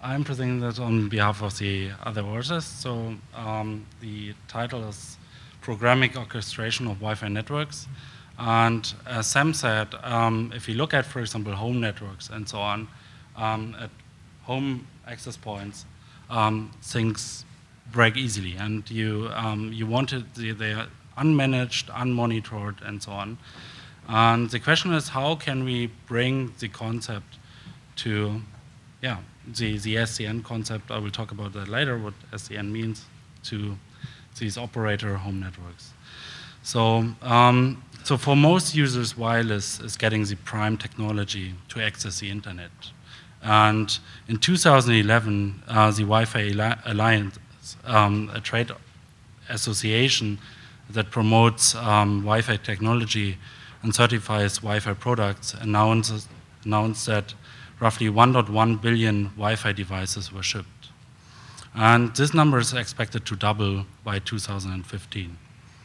I'm presenting that on behalf of the other authors. So the title is Programming Orchestration of Wi-Fi Networks. And as Sam said, if you look at, for example, home networks and so on, at home access points, things break easily. And you wanted, they are unmanaged, unmonitored, and so on. And the question is, how can we bring the concept to, the SDN concept? I will talk about that later, what SDN means to these operator home networks. So, so for most users, wireless is getting the prime technology to access the internet. And in 2011, the Wi-Fi Alliance, a trade association that promotes Wi-Fi technology and certifies Wi-Fi products, announced that roughly 1.1 billion Wi-Fi devices were shipped. And this number is expected to double by 2015.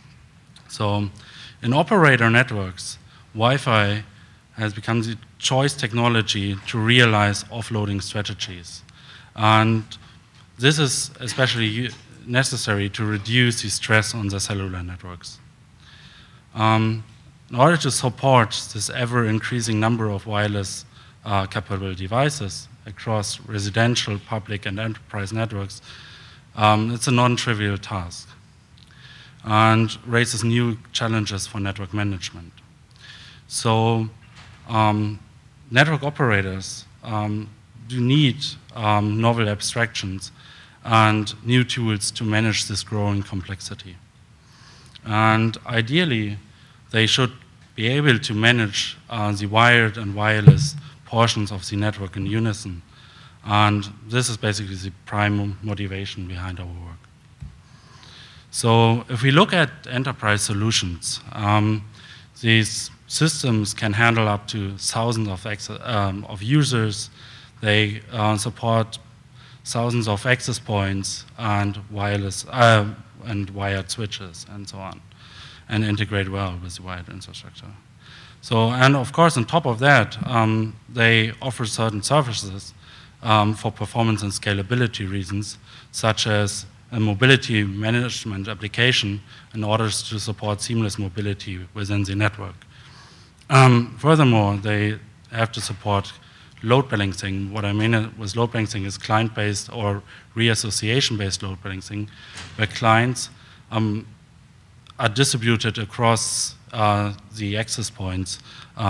So in operator networks, Wi-Fi has become the choice technology to realize offloading strategies. And this is especially necessary to reduce the stress on the cellular networks. In order to support this ever-increasing number of wireless capable devices across residential, public, and enterprise networks, it's a non-trivial task and raises new challenges for network management. So network operators do need novel abstractions and new tools to manage this growing complexity. And ideally, they should be able to manage the wired and wireless portions of the network in unison. And this is basically the prime motivation behind our work. So if we look at enterprise solutions, these systems can handle up to thousands of users. They support thousands of access points and wireless and wired switches and so on, and integrate well with the wired infrastructure. So, and of course, on top of that, they offer certain services for performance and scalability reasons, such as a mobility management application in order to support seamless mobility within the network. Furthermore, they have to support load balancing. What I mean with load balancing is client-based or reassociation-based load balancing, where clients are distributed across the access points.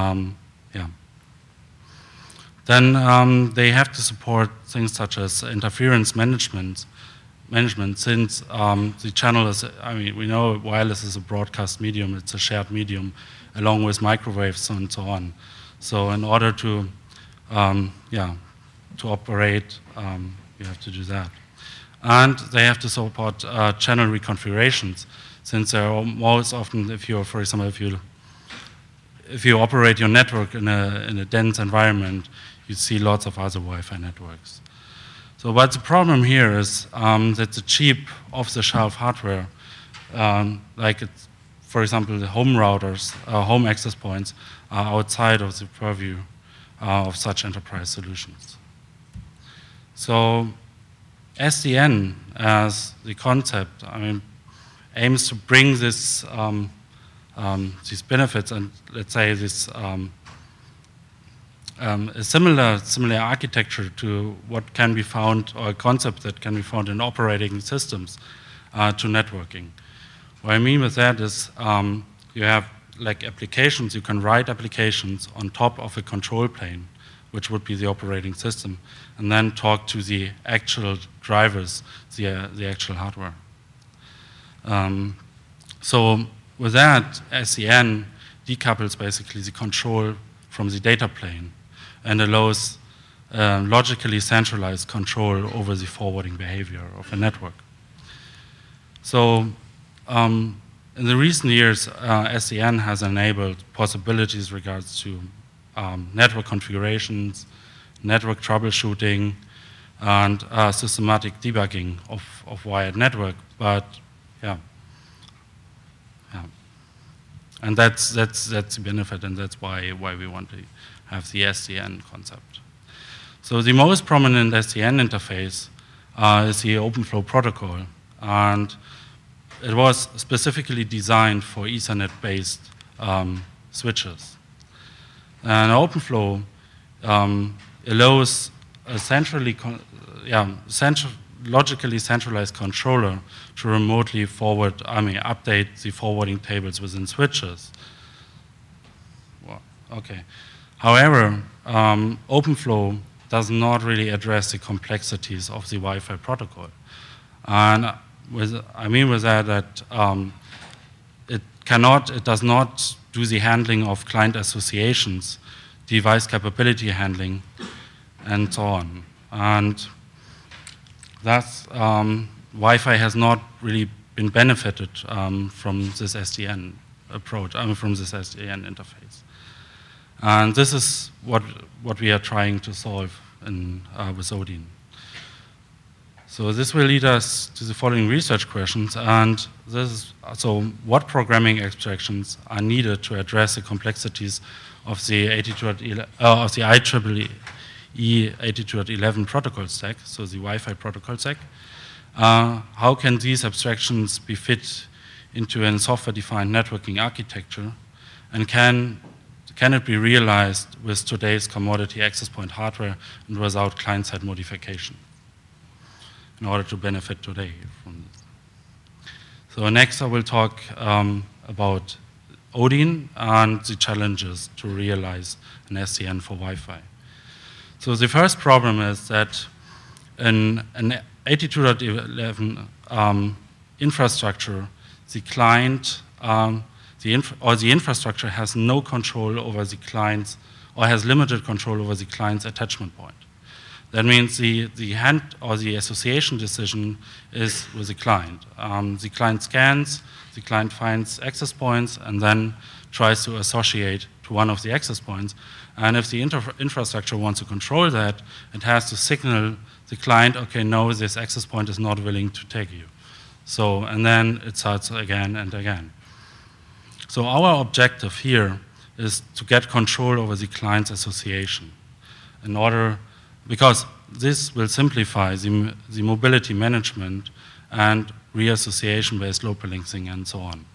Then they have to support things such as interference management since the channel is, we know wireless is a broadcast medium, it's a shared medium, along with microwaves and so on. So in order to operate, you have to do that. And they have to support channel reconfigurations, since there are most often, if you're, for example, if you operate your network in a dense environment, you see lots of other Wi-Fi networks. So, but the problem here is that the cheap off-the-shelf hardware, like it's, for example, the home routers, home access points, are outside of the purview of such enterprise solutions. So, SDN as the concept, aims to bring this, these benefits and let's say this a similar architecture to what can be found, or a concept that can be found in operating systems to networking. What I mean with that is you have like applications, you can write applications on top of a control plane, which would be the operating system, and then talk to the actual drivers, the actual hardware. So with that, SDN decouples basically the control from the data plane and allows logically centralized control over the forwarding behavior of a network. So in the recent years, SDN has enabled possibilities regards to network configurations, network troubleshooting, and systematic debugging of wired network. But and that's the benefit, and that's why we want to have the SDN concept. So the most prominent SDN interface is the OpenFlow protocol, and it was specifically designed for Ethernet-based switches. And OpenFlow allows a logically centralized controller to remotely update the forwarding tables within switches. Well, okay. However, OpenFlow does not really address the complexities of the Wi-Fi protocol. And with that it does not do the handling of client associations, device capability handling, and so on. And thus, Wi-Fi has not really been benefited from this SDN approach, from this SDN interface. And this is what we are trying to solve with Odin. So this will lead us to the following research questions, and so what programming abstractions are needed to address the complexities of the IEEE 82.11 protocol stack, so the Wi-Fi protocol stack. How can these abstractions be fit into a software-defined networking architecture, and can it be realized with today's commodity access point hardware and without client-side modification in order to benefit today from this? So next I will talk about Odin and the challenges to realize an SDN for Wi-Fi. So the first problem is that in an 82.11 infrastructure, the client the infrastructure has no control over the client's, or has limited control over the client's attachment point. That means the association decision is with the client. The client scans, the client finds access points, and then tries to associate to one of the access points. And if the infrastructure wants to control that, it has to signal the client, okay, no, this access point is not willing to take you. So, and then it starts again and again. So our objective here is to get control over the client's association because this will simplify the mobility management and reassociation-based load balancing and so on.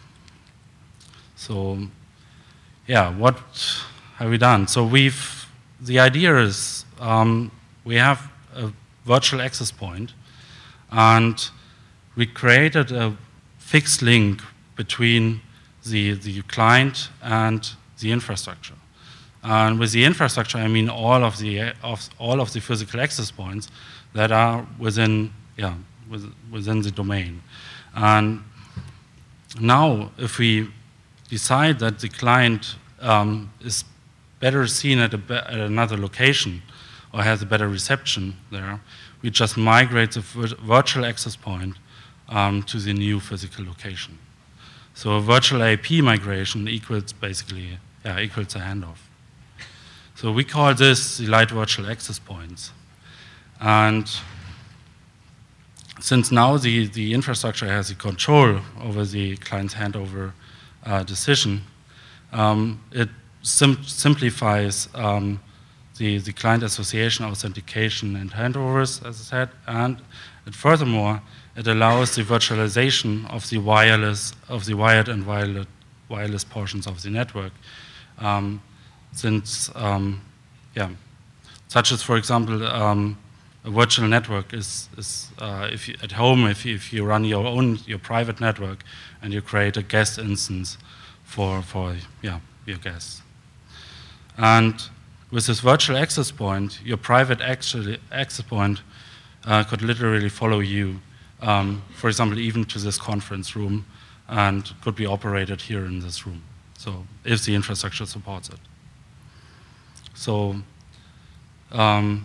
So, yeah, what have we done? So the idea is we have a virtual access point, and we created a fixed link between the client and the infrastructure. And with the infrastructure, I mean all of the physical access points that are within the domain. And now, if we decide that the client is better seen at another location or has a better reception there, we just migrate the virtual access point to the new physical location. So a virtual AP migration equals basically equals a handoff. So we call this the light virtual access points. And since now the infrastructure has the control over the client's handover decision, it simplifies the client association, authentication, and handovers, as I said, and furthermore, it allows the virtualization of the wired and wireless portions of the network. Such as, for example, a virtual network is if you, at home, if you run your private network and you create a guest instance for your guests. And with this virtual access point, your private access point could literally follow you, for example, even to this conference room, and could be operated here in this room. So if the infrastructure supports it. So, it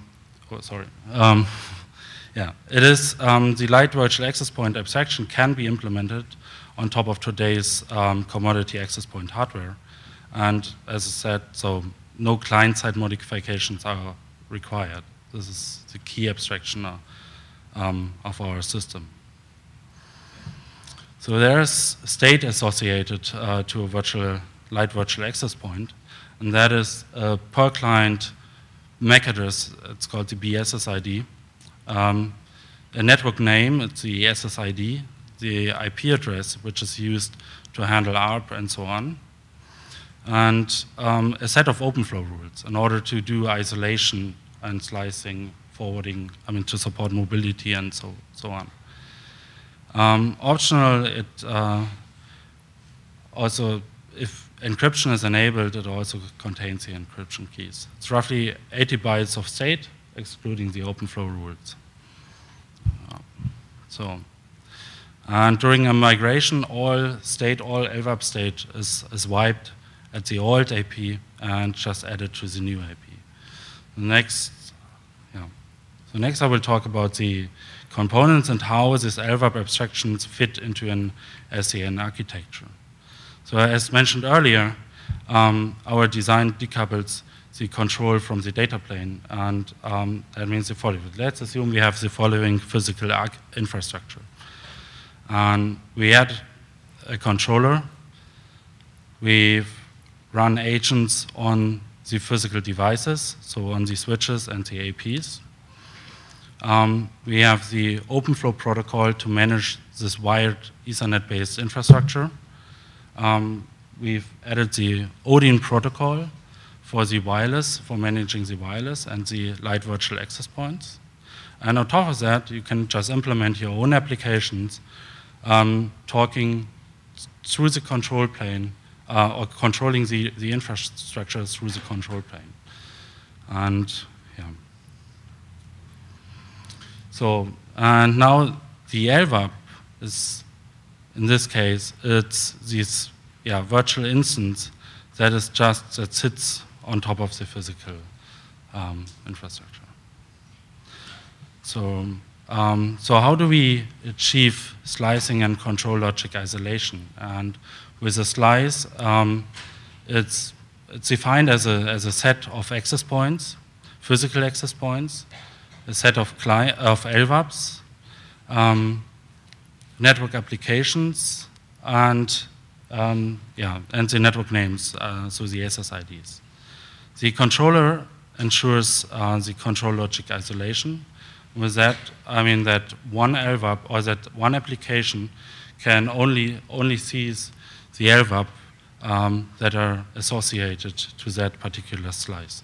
is the light virtual access point abstraction can be implemented on top of today's commodity access point hardware. And as I said, so no client-side modifications are required. This is the key abstraction of our system. So there's state associated to a light virtual access point, and that is per client MAC address, it's called the BSSID. A network name, it's the SSID, the IP address, which is used to handle ARP and so on, and a set of OpenFlow rules in order to do isolation and slicing, forwarding, to support mobility and so on. Optional, it also, if encryption is enabled, it also contains the encryption keys. It's roughly 80 bytes of state, excluding the OpenFlow rules. And during a migration, all LVAP state is wiped at the old AP and just added to the new AP. Next I will talk about the components and how these LVAP abstractions fit into an SDN architecture. So as mentioned earlier, our design decouples the control from the data plane, and that means the following. Let's assume we have the following physical infrastructure. And we add a controller. We run agents on the physical devices, so on the switches and the APs. We have the OpenFlow protocol to manage this wired Ethernet-based infrastructure. We've added the Odin protocol for the wireless, for managing the wireless and the light virtual access points. And on top of that, you can just implement your own applications, talking through the control plane, or controlling the infrastructure through the control plane. And and now the LVAP is, in this case, it's this virtual instance that sits on top of the physical infrastructure. So how do we achieve slicing and control logic isolation? And with a slice, it's defined as a set of access points, physical access points, a set of LVAPs, network applications, and the network names, so the SSIDs. The controller ensures the control logic isolation. With that, I mean that one LVAP or that one application can only sees the LVAP that are associated to that particular slice.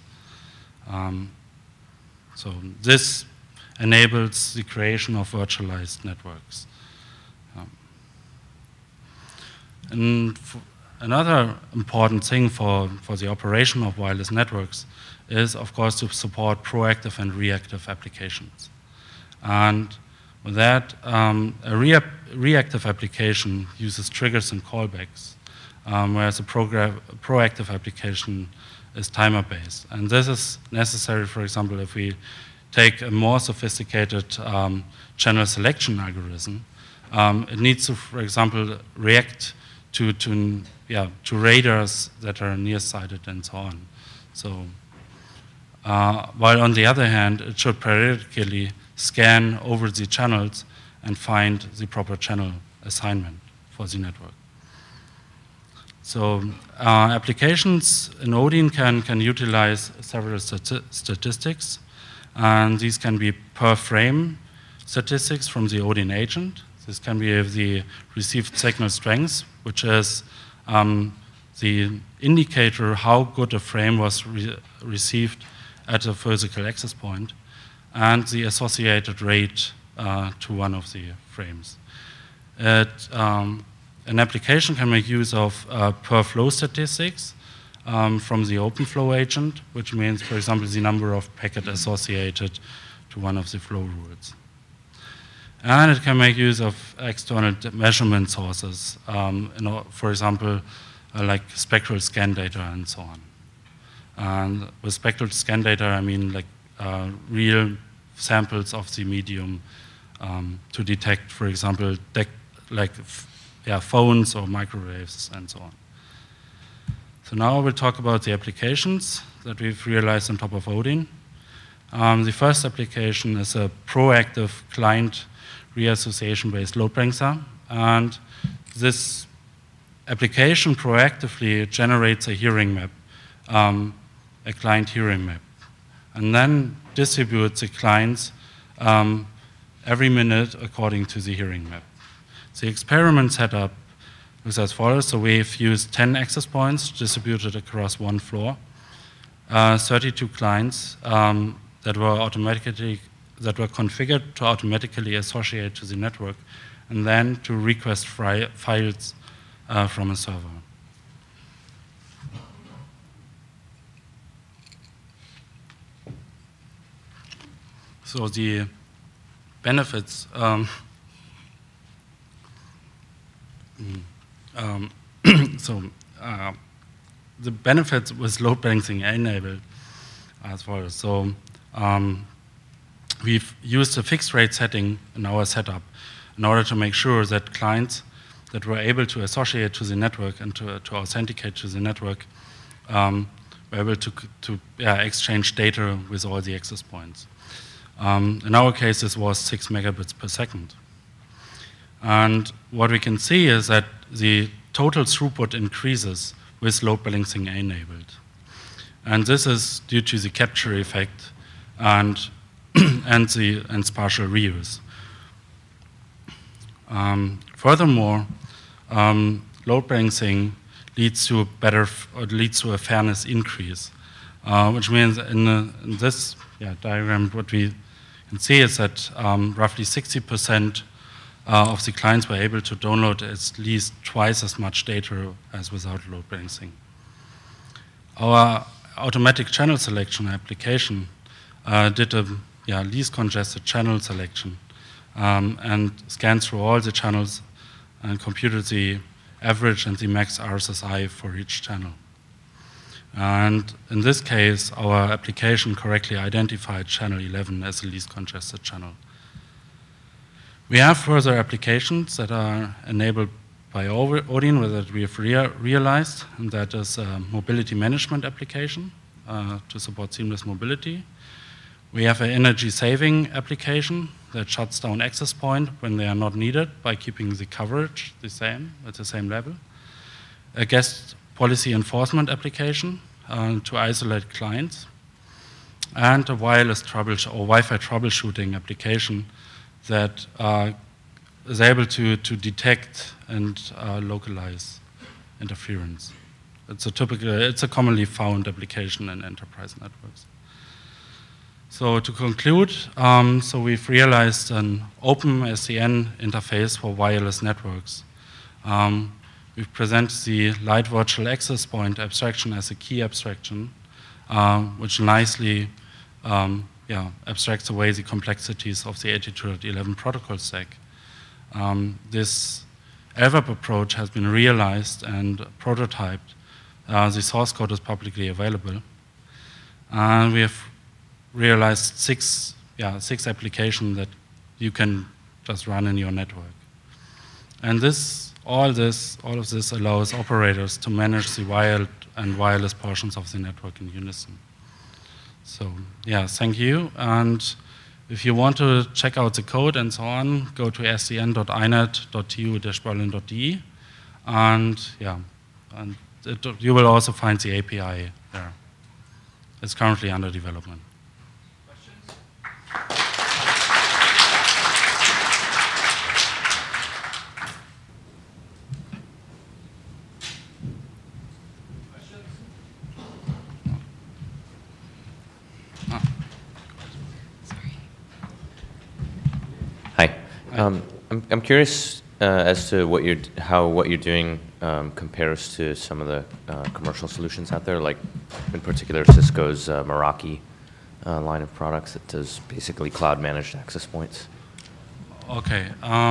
So this enables the creation of virtualized networks. And another important thing for the operation of wireless networks is, of course, to support proactive and reactive applications. And with that, a reactive application uses triggers and callbacks, whereas a proactive application is timer-based. And this is necessary, for example, if we take a more sophisticated channel selection algorithm. It needs to, for example, react to radars that are nearsighted and so on. So, while on the other hand, it should periodically scan over the channels and find the proper channel assignment for the network. So applications in Odin can utilize several statistics, and these can be per frame statistics from the Odin agent. This can be the received signal strength, which is the indicator how good a frame was received at a physical access point, and the associated rate to one of the frames. An application can make use of per flow statistics from the OpenFlow agent, which means, for example, the number of packets associated to one of the flow rules. And it can make use of external measurement sources, for example, like spectral scan data and so on. And with spectral scan data, I mean like real samples of the medium to detect, for example, phones or microwaves and so on. So now we'll talk about the applications that we've realized on top of Odin. The first application is a proactive client reassociation-based load balancer, and this application proactively generates a hearing map, a client hearing map. and then distribute the clients every minute according to the hearing map. The experiment setup was as follows. So we've used 10 access points distributed across one floor, 32 clients that were configured to automatically associate to the network, and then to request files from a server. So the benefits. The benefits with load balancing enabled as follows. So we've used a fixed rate setting in our setup in order to make sure that clients that were able to associate to the network and to authenticate to the network were able to exchange data with all the access points. In our case, this was 6 megabits per second. And what we can see is that the total throughput increases with load balancing enabled. And this is due to the capture effect and spatial reuse. Furthermore, load balancing leads to a fairness increase, which means in this diagram, what we can see is that roughly 60% of the clients were able to download at least twice as much data as without load balancing. Our automatic channel selection application did a least congested channel selection and scanned through all the channels and computed the average and the max RSSI for each channel. And in this case, our application correctly identified channel 11 as the least congested channel. We have further applications that are enabled by Odin that we have realized, and that is a mobility management application to support seamless mobility. We have an energy saving application that shuts down access point when they are not needed by keeping the coverage the same, at the same level. A guest policy enforcement application to isolate clients, and a wireless or Wi-Fi troubleshooting application that is able to detect and localize interference. It's a commonly found application in enterprise networks. So to conclude, so we've realized an open SDN interface for wireless networks. We've presented the light virtual access point abstraction as a key abstraction, which nicely abstracts away the complexities of the 82.11 protocol stack. This LVAP approach has been realized and prototyped. The source code is publicly available. And we have realized six applications that you can just run in your network. And all of this allows operators to manage the wired and wireless portions of the network in unison. So thank you. And if you want to check out the code and so on, go to sdn.inet.tu-berlin.de, and you will also find the API there. It's currently under development. I'm curious as to how what you're doing compares to some of the commercial solutions out there, like in particular Cisco's Meraki line of products that does basically cloud managed access points. Okay.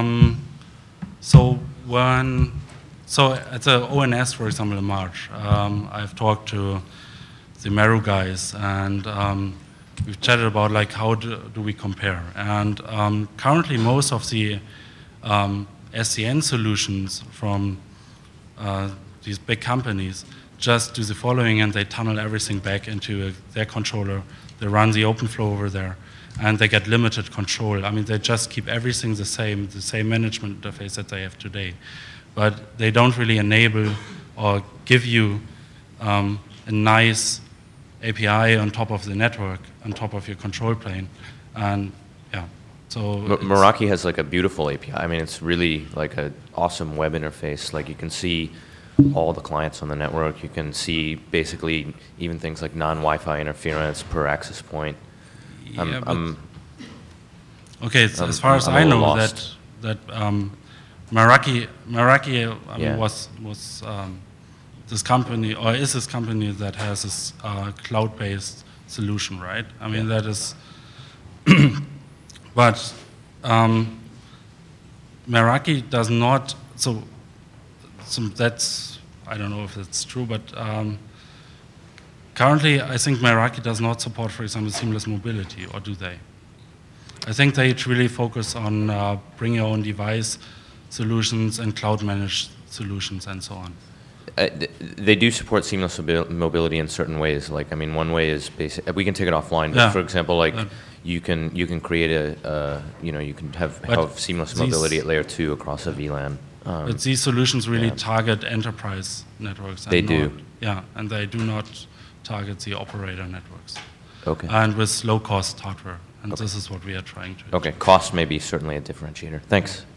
So at the ONS, for example, in March, I've talked to the Meru guys, and we've chatted about like how do we compare. And currently, most of the SDN solutions from these big companies just do the following, and they tunnel everything back into their controller. They run the OpenFlow over there, and they get limited control. I mean, they just keep everything the same management interface that they have today. But they don't really enable or give you a nice API on top of the network, on top of your control plane, and yeah. So Meraki has like a beautiful API. I mean, it's really like an awesome web interface. Like you can see all the clients on the network. You can see basically even things like non-Wi-Fi interference per access point. Yeah, okay, so as far as I know, that Meraki I mean, was this company, or is this company that has this cloud-based solution, right? I mean, that is, but Meraki does not, so that's, I don't know if that's true, but currently I think Meraki does not support, for example, seamless mobility, or do they? I think they really focus on bring your own device solutions and cloud managed solutions and so on. They do support seamless mobility in certain ways. Like, I mean, one way is basic. We can take it offline. But for example, like you can create you can have seamless mobility at layer 2 across a VLAN. But these solutions really target enterprise networks. They do. Yeah, and they do not target the operator networks. Okay. And with low cost hardware. And this is what we are trying to do. Okay, cost may be certainly a differentiator. Thanks.